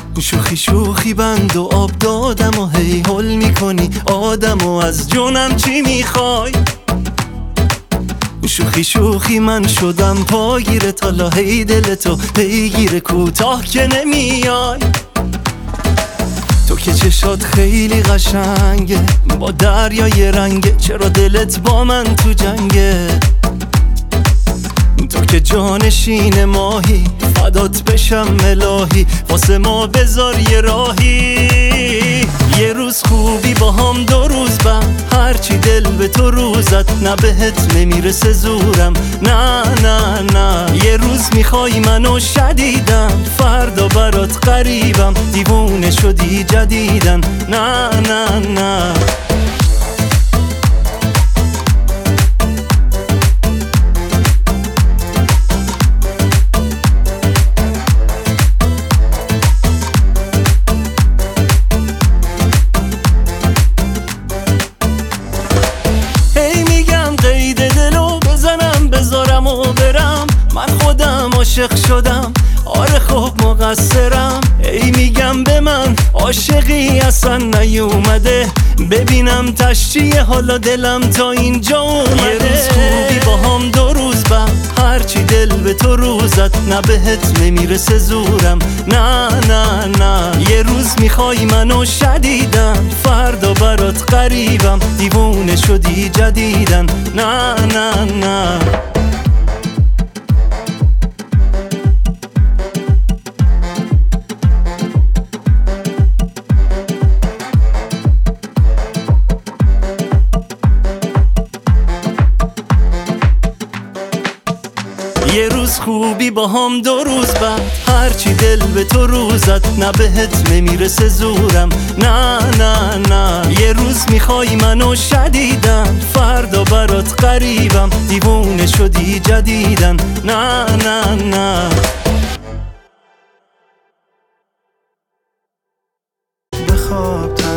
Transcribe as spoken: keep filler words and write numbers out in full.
شوخی شوخی بند و آب دادم و هی هل میکنی آدم و از جونم چی میخوای؟ شوخی شوخی من شدم پاگیر تالا هی دلتو پیگیر کوتاه که نمیای. تو که چشات خیلی قشنگه با دریای رنگه، چرا دلت با من تو جنگه؟ تو که جانشین ماهی فدات بشم الهی، واسه ما بذار یه راهی. یه روز خوبی با هم دو روز بعد هرچی دل به تو روزت، نه بهت نمیرسه زورم نه نه نه. یه روز میخوای منو شدیدم، فردا برات غریبم، دیوونه شدی جدیدن نه نه نه. من خودم عاشق شدم، آره خب مقصرم. ای میگم به من عاشقی اصلا نیومده، ببینم تشتیه حالا دلم تا اینجا اومده. یه روز خوبی با هم دو روز بعد هرچی دل به تو روزت، نه بهت نمیرسه زورم نه نه نه. یه روز میخوای منو شدیدن، فردا برات غریبم، دیوونه شدی جدیدن نه نه نه. یه روز خوبی با هم دو روز بعد هرچی دل به تو روزت، نه بهت نمیرسه زورم نه نه نه. یه روز میخوای منو شدیدن، فردا برات غریبم، دیوونه شدی جدیدن نه نه نه. بخواب